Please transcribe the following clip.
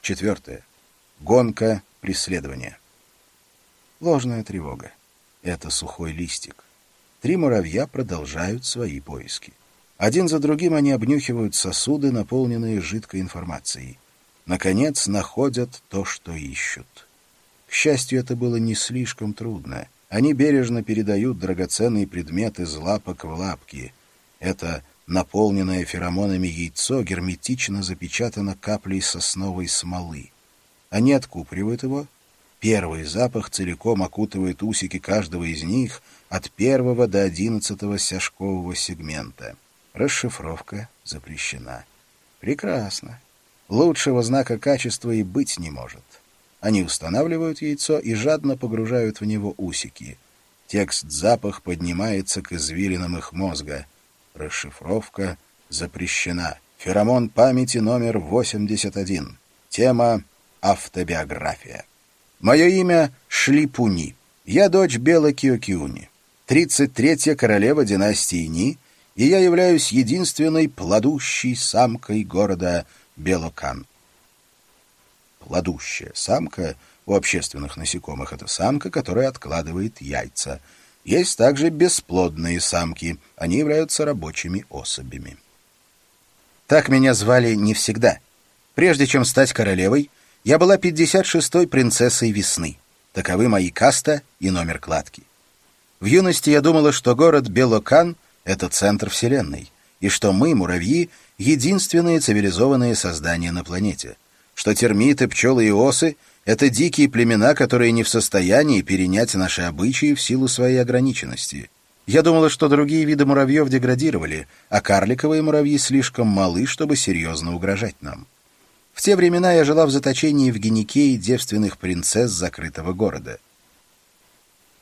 Четвертое. Гонка, преследование. Ложная тревога. Это сухой листик. 3 муравья продолжают свои поиски. Один за другим они обнюхивают сосуды, наполненные жидкой информацией. Наконец, находят то, что ищут. К счастью, это было не слишком трудно. Они бережно передают драгоценный предмет из лапок в лапки. Это наполненное феромонами яйцо герметично запечатано каплей сосновой смолы. Они откупоривают его. Первый запах целиком окутывает усики каждого из них от 1 до 11 стяжкового сегмента. Расшифровка запрещена. Прекрасно. Лучшего знака качества и быть не может. Они устанавливают яйцо и жадно погружают в него усики. Текст-запах поднимается к извилинам их мозга. Расшифровка запрещена. Феромон памяти номер 81. Тема «Автобиография». Мое имя Шлипуни. Я дочь Бела Киокиуни, 33-я королева династии Ни, и я являюсь единственной плодущей самкой города Белокан. Плодущая самка у общественных насекомых — это самка, которая откладывает яйца. Есть также бесплодные самки, они являются рабочими особями. Так меня звали не всегда. Прежде чем стать королевой, я была 56-й принцессой весны. Таковы мои каста и номер кладки. В юности я думала, что город Белокан — это центр Вселенной, и что мы, муравьи, единственные цивилизованные создания на планете, что термиты, пчелы и осы — это дикие племена, которые не в состоянии перенять наши обычаи в силу своей ограниченности. Я думала, что другие виды муравьев деградировали, а карликовые муравьи слишком малы, чтобы серьезно угрожать нам. В те времена я жила в заточении в Гиникее девственных принцесс закрытого города.